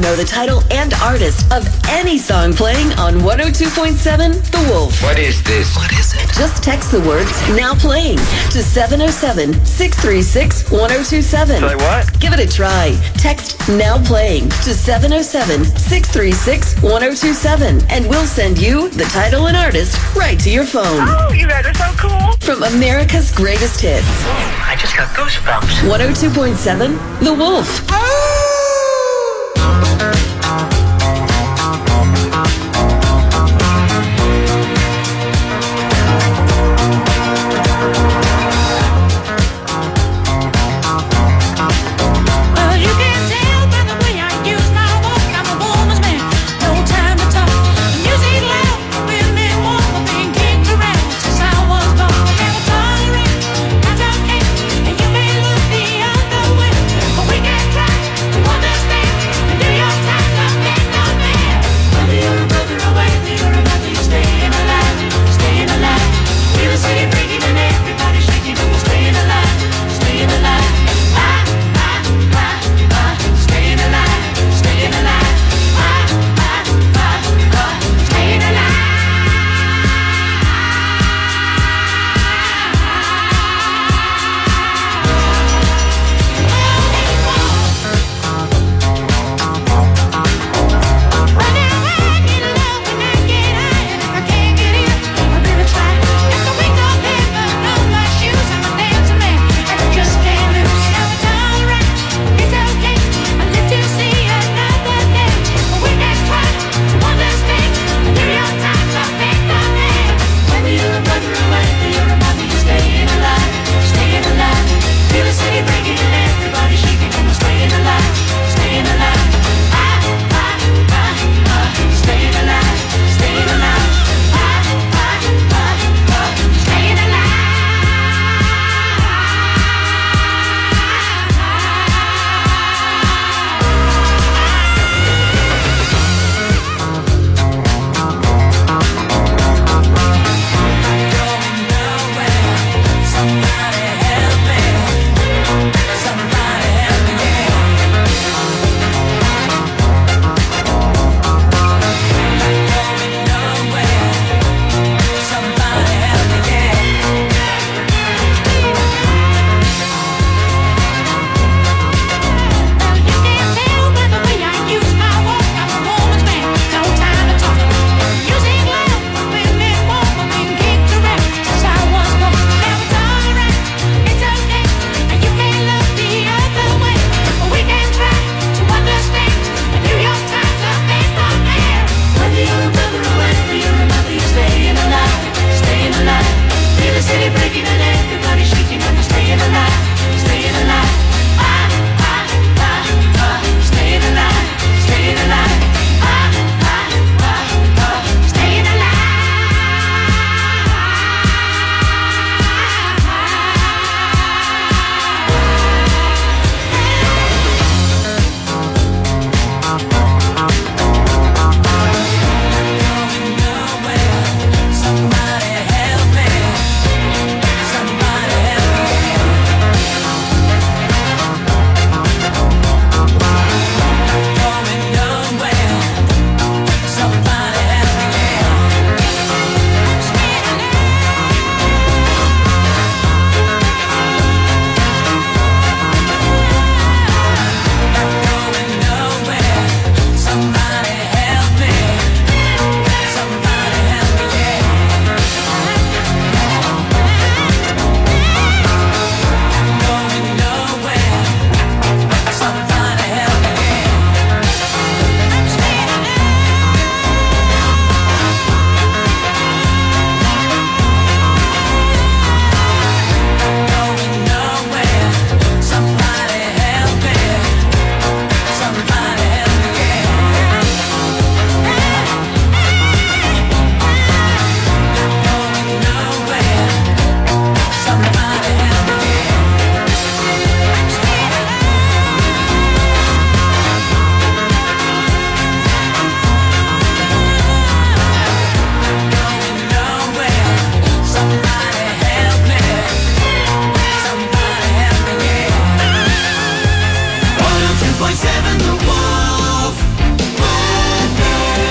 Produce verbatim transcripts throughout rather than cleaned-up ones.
know the title and artist of any song playing on one oh two point seven The Wolf. What is this? What is it? Just text the words "now playing" to seven oh seven, six three six, one oh two seven. Say what? Give it a try. Text "now playing" to seven oh seven, six three six, one oh two seven, and we'll send you the title and artist right to your phone. Oh, you guys are so cool. From America's greatest hits. I just got goosebumps. one oh two point seven The Wolf.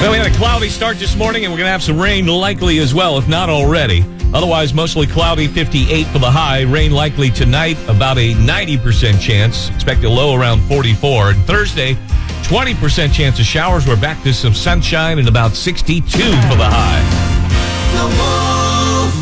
Well, we had a cloudy start this morning, and we're going to have some rain likely as well, if not already. Otherwise, mostly cloudy, fifty-eight for the high. Rain likely tonight, about a ninety percent chance. Expect a low around forty-four. And Thursday, twenty percent chance of showers. We're back to some sunshine and about sixty-two for the high. The Wolf.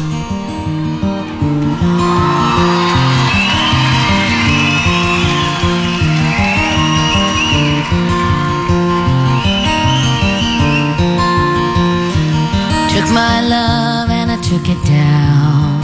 Took my love and I took it down.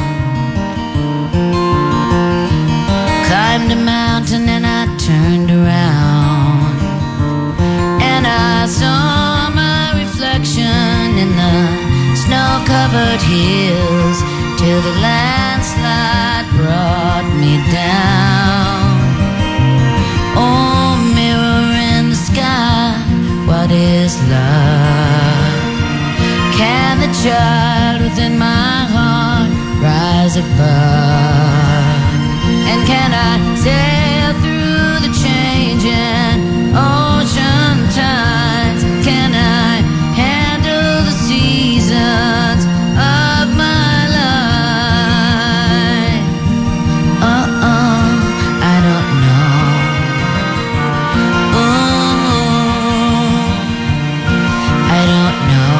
Climbed a mountain and I turned around, and I saw my reflection in the snow-covered hills till the landslide brought me down. Oh, mirror in the sky, what is love? Can the child within my heart rise above? And can I sail through the changing ocean tides? Can I handle the seasons of my life? Uh-uh, I don't know. Ooh, I don't know.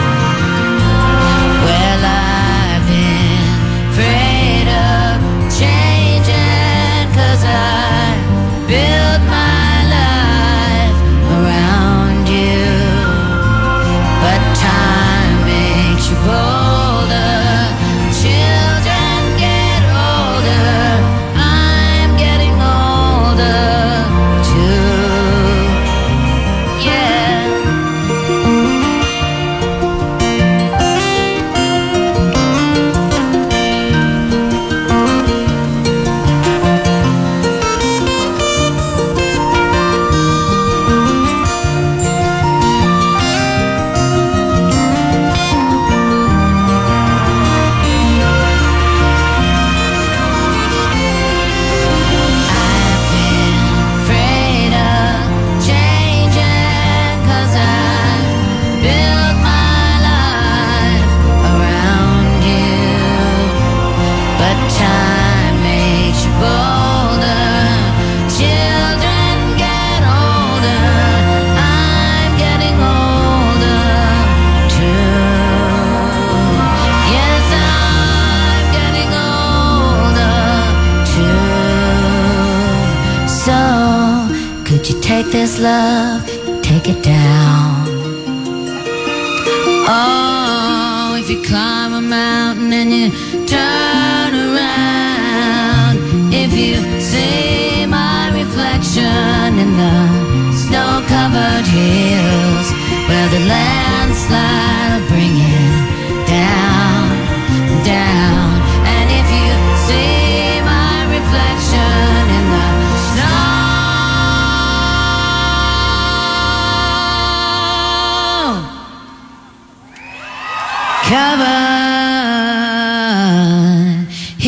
Well, I've been afraid of changing, 'cause I built my life around you. But time makes you bolder, children get older, I'm getting older too, yeah. I've been afraid of changing, 'cause I built my life around you. But time makes you bolder, children get older, I'm getting older too. Yes, I'm getting older too. So, could you take this love, take it down? Oh, if you climb a mountain and you turn around, if you see my reflection in the snow-covered hills, where the landslide will bring it down, down. And if you see my reflection in the snow covered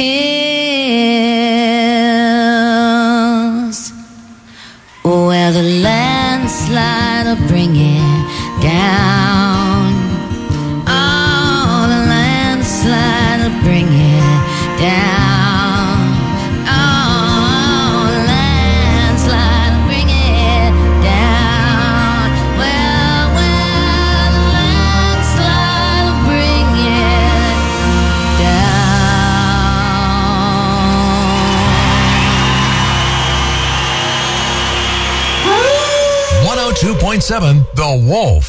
hills, where the landslide will bring it down. Oh, the landslide will bring it down. Oh, the landslide will bring it down. Well, well, the landslide will bring it down. one oh two point seven The Wolf.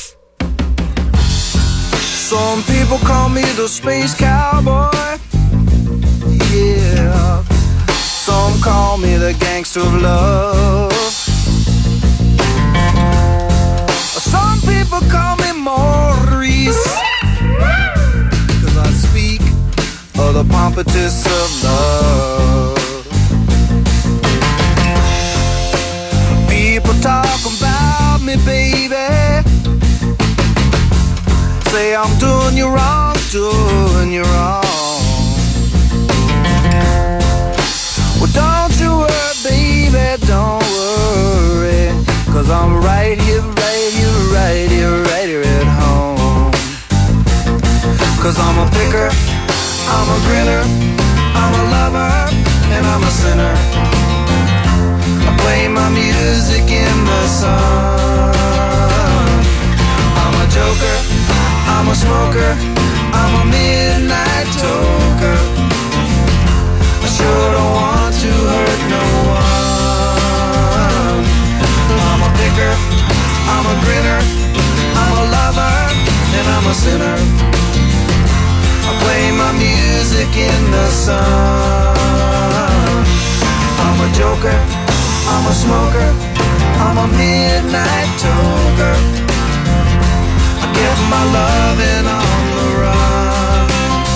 Some people call me the space cowboy. Yeah. Some call me the gangster of love. Some people call me Maurice, 'cause I speak of the pompatus of love. People talk about me, baby, say I'm doing you wrong, doing you wrong. Well, don't you worry, baby, don't worry, 'cause I'm right here, right here, right here, right here at in the sun. I'm a joker, I'm a smoker, I'm a midnight toker. I get my loving on the run.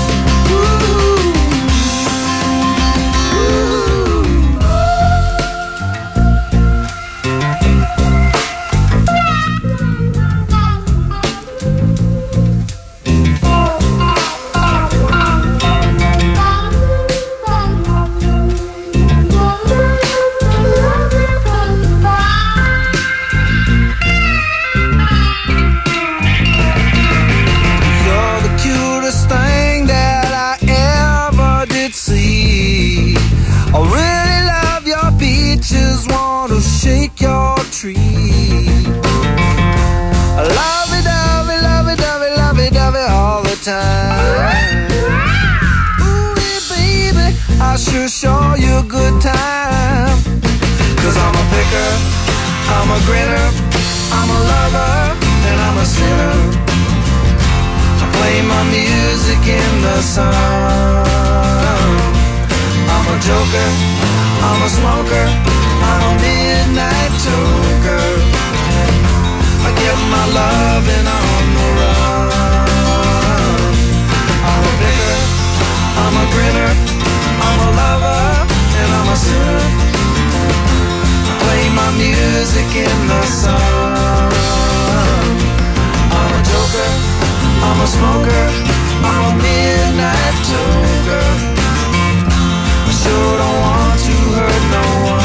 Sure show you a good time. Cause I'm a picker, I'm a grinner, I'm a lover, and I'm a sinner. I play my music in the sun. I'm a joker, I'm a smoker, I'm a midnight toker. I get my loving on the run. I'm a picker, I'm a grinner, I'm a lover and I'm a sinner. I play my music in the sun. I'm a joker, I'm a smoker, I'm a midnight toker. I sure don't want to hurt no one.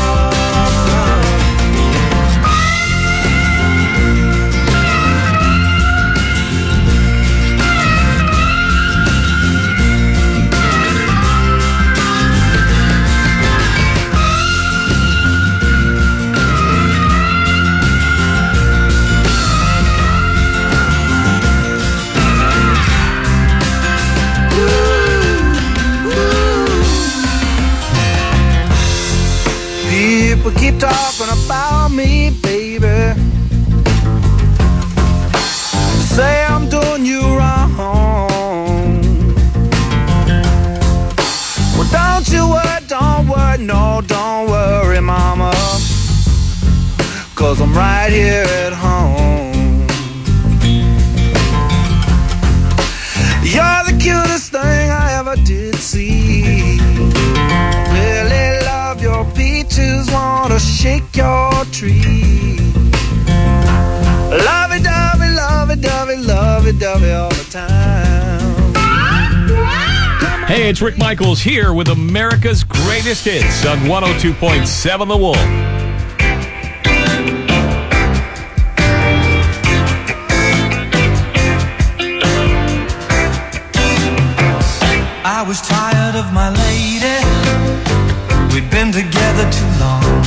People keep talking about me, baby. Say I'm doing you wrong. Well, don't you worry, don't worry, no, don't worry, mama. Cause I'm right here at home. You're the cutest thing I ever did see. Really love your peaches, wanna shake your tree. Lovey-dovey, lovey-dovey, lovey-dovey all the time. Hey, it's Rick Michaels here with America's Greatest Hits on one oh two point seven The Wolf. I was tired of my lady. We'd been together too long.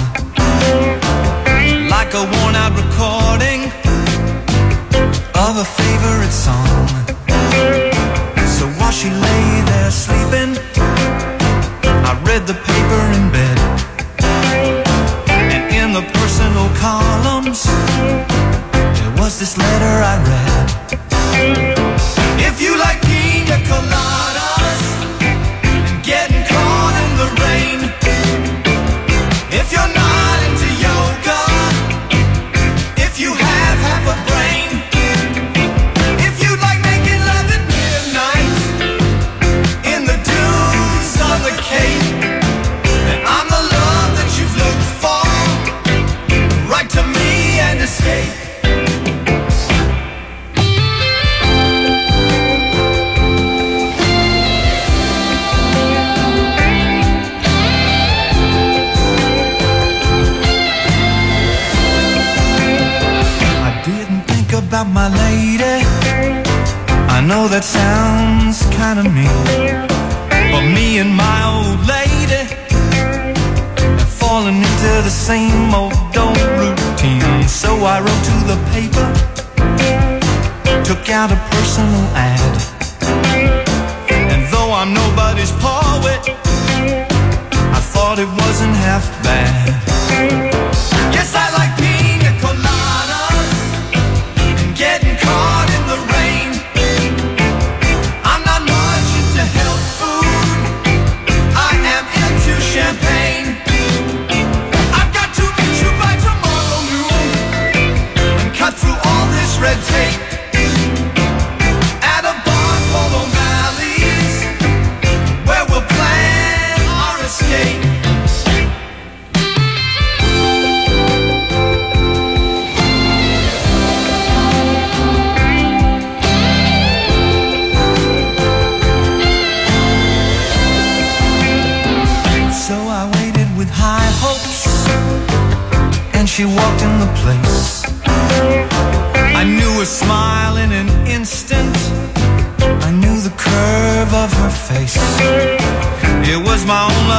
Like a worn-out recording of a favorite song. So while she lay there sleeping, I read the paper in bed. And in the personal columns, there was this letter I read. If you like pina coladas and getting caught in the rain, if you're not into yoga, if you have half a brain, if you like making love at midnight in the dunes on the Cape, then I'm the love that you've looked for. Write to me and escape. About my lady, I know that sounds kinda mean, but me and my old lady have fallen into the same old old routine. So I wrote to the paper, took out a personal ad, and though I'm nobody's poet, I thought it wasn't half bad. Yes, I like pina coladas, getting caught in the rain. I'm not much into health food,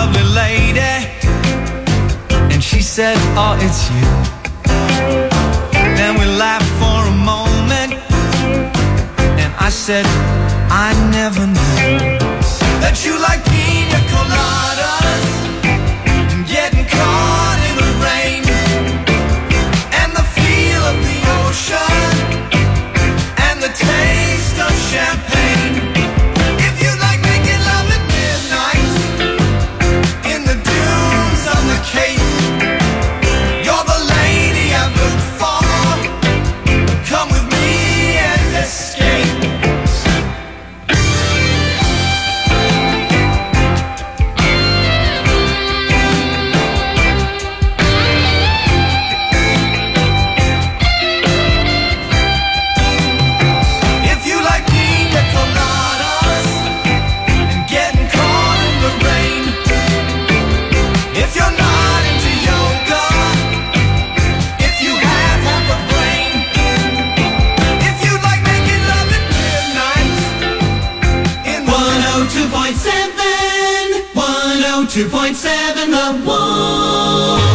lovely lady, and she said, oh, it's you. Then we laughed for a moment, and I said, I never knew that you like pina coladas and getting caught in the rain and the feel of the ocean and the taste of champagne. If you like making love at midnight in the dunes on the Cape, you're the lady I've looked for. Come with me and escape. If you like pina coladas and getting caught in the rain, if you're not into yoga, if you have half a brain, if you like making love at midnight in the one oh two point seven, one oh two point seven, The Wolf.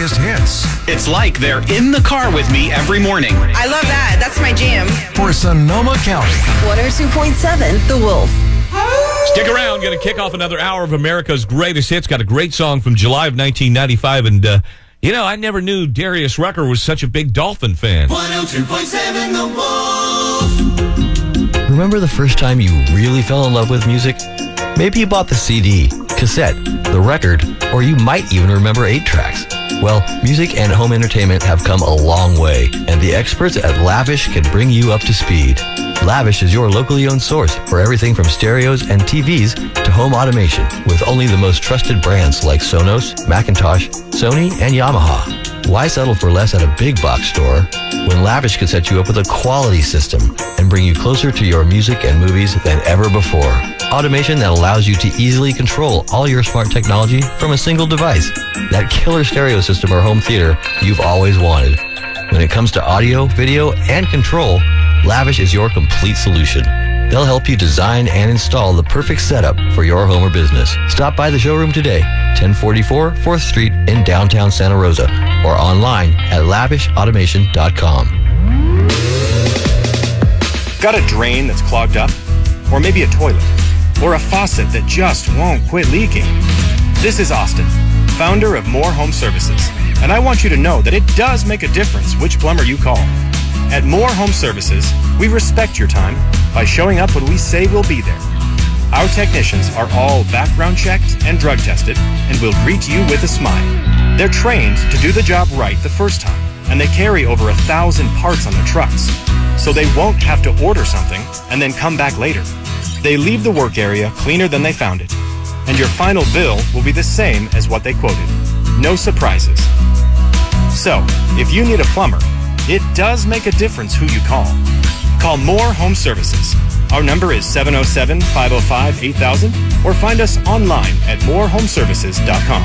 greatest hits. It's like they're in the car with me every morning. I love that. That's my jam. For Sonoma County. one oh two point seven The Wolf. Stick around. Going to kick off another hour of America's greatest hits. Got a great song from July of nineteen ninety-five. And, uh, you know, I never knew Darius Rucker was such a big Dolphin fan. one oh two point seven The Wolf. Remember the first time you really fell in love with music? Maybe you bought the C D, cassette, the record, or you might even remember eight tracks. Well, music and home entertainment have come a long way, and the experts at Lavish can bring you up to speed. Lavish is your locally owned source for everything from stereos and T Vs to home automation, with only the most trusted brands like Sonos, Macintosh, Sony, and Yamaha. Why settle for less at a big box store when Lavish could set you up with a quality system and bring you closer to your music and movies than ever before? Automation that allows you to easily control all your smart technology from a single device. That killer stereo system or home theater you've always wanted. When it comes to audio, video, and control, Lavish is your complete solution. They'll help you design and install the perfect setup for your home or business. Stop by the showroom today, ten forty-four fourth Street in downtown Santa Rosa, or online at lavish automation dot com. Got a drain that's clogged up? Or maybe a toilet? Or a faucet that just won't quit leaking? This is Austin, founder of More Home Services, and I want you to know that it does make a difference which plumber you call. At More Home Services, we respect your time by showing up when we say we'll be there. Our technicians are all background checked and drug tested and will greet you with a smile. They're trained to do the job right the first time, and they carry over a thousand parts on their trucks, so they won't have to order something and then come back later. They leave the work area cleaner than they found it, and your final bill will be the same as what they quoted. No surprises. So, if you need a plumber, it does make a difference who you call. Call More Home Services. Our number is seven oh seven, five oh five, eight thousand, or find us online at more home services dot com.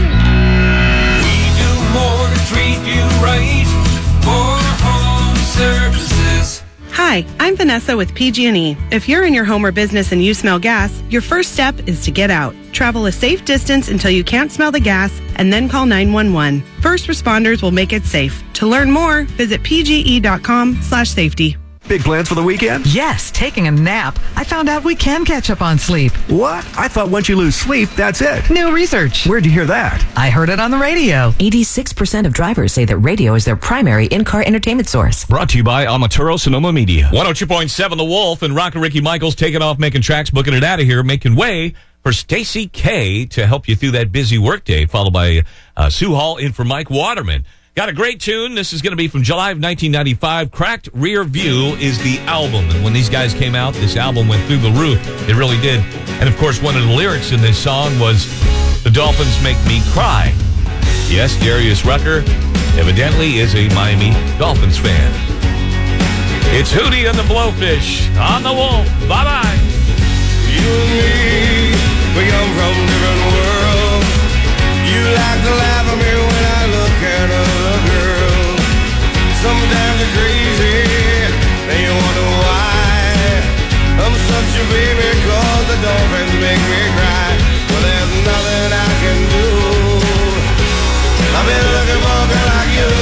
We do more to treat you right. More Home Services. Hi, I'm Vanessa with P G and E. If you're in your home or business and you smell gas, your first step is to get out. Travel a safe distance until you can't smell the gas, and then call nine one one. First responders will make it safe. To learn more, visit pge.com slash safety. Big plans for the weekend? Yes, taking a nap. I found out we can catch up on sleep. What? I thought once you lose sleep, that's it. New research. Where'd you hear that? I heard it on the radio. eighty-six percent of drivers say that radio is their primary in-car entertainment source. Brought to you by Amaturo Sonoma Media. one oh two point seven The Wolf and Rocker Ricky Michaels taking off, making tracks, booking it out of here, making way for Stacy K to help you through that busy workday, followed by uh, Sue Hall in for Mike Waterman. Got a great tune. This is going to be from July of nineteen ninety-five. Cracked Rear View is the album. And when these guys came out, this album went through the roof. It really did. And, of course, one of the lyrics in this song was, "The Dolphins make me cry." Yes, Darius Rucker evidently is a Miami Dolphins fan. It's Hootie and the Blowfish on the Wolf. Bye-bye. You and me, we come from different worlds. You like to laugh at me when I look at other girls. Sometimes you're crazy, and you wonder why. I'm such a baby, cause the dolphins make me cry. Well, there's nothing I can do. I've been looking for a girl like you.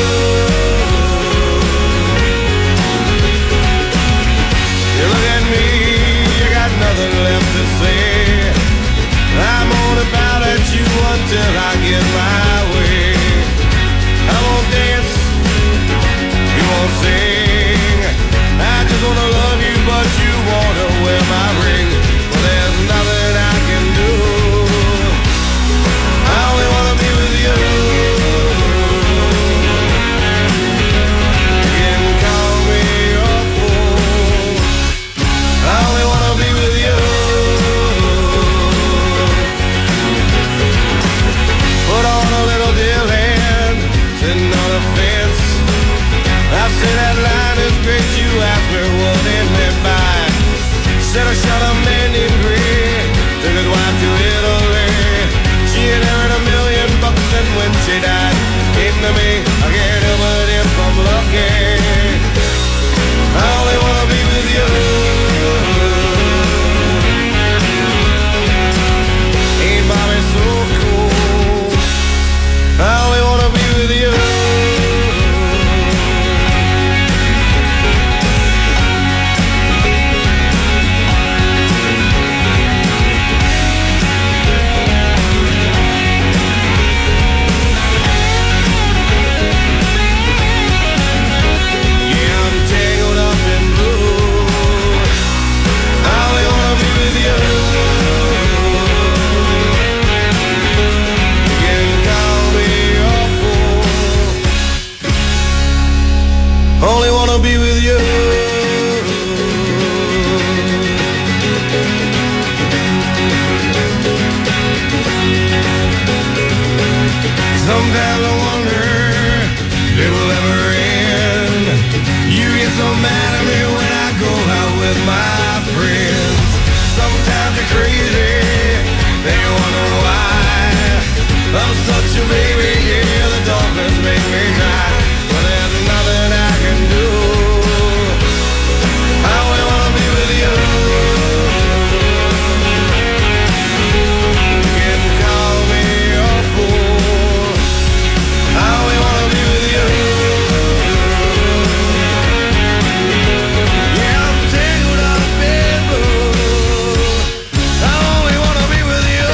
You look at me, you got nothing left to say. I'm only bound at you until I get my way. I won't dance, you won't sing. I just wanna love you, but you wanna wear my ring. Well, there's nothing I can do. I only wanna be with you. Sometimes I wonder if it will ever end. You get so mad at me when I go out with my friends. Sometimes you're crazy, then you wonder why. I'm such a baby, yeah, the dolphins make me cry. But there's nothing I can do. I only wanna be with you. You can call me a fool. I only wanna be with you. Yeah, I'm tangled up in blue. I only wanna be with you.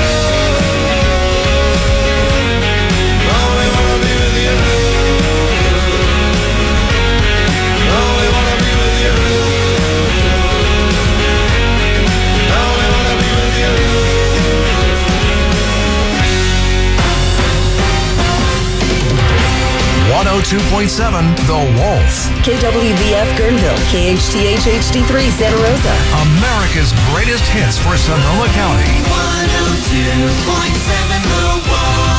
I only wanna be with you. I only wanna be with you. I only wanna be with you. one oh two point seven The Wolf. K W V F Guerneville, K H T H H D three Santa Rosa. America's greatest hits for Sonoma County. one oh two point seven The Wolf.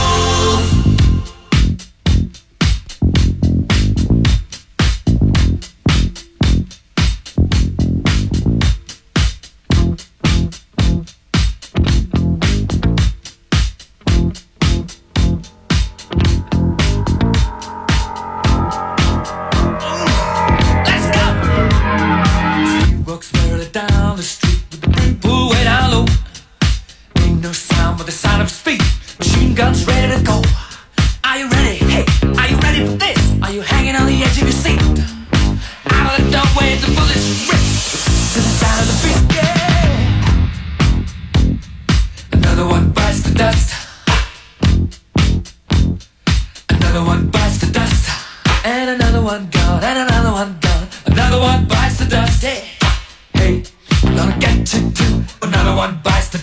Let's go! She walks merrily down the street with the brim pulled way down low. Ain't no sound but the sound of speed. Machine guns ready to go. Are you ready? Hey, are you ready for this? Are you hanging on the edge of your seat? Out of the doorway, the bullets rip to the sound of the beat. Yeah. Another one bites the dust. Another one bites the dust. And another one gone. And another one gone. Another one bites the dust. Hey, hey, I'm gonna get you too. Another one bites the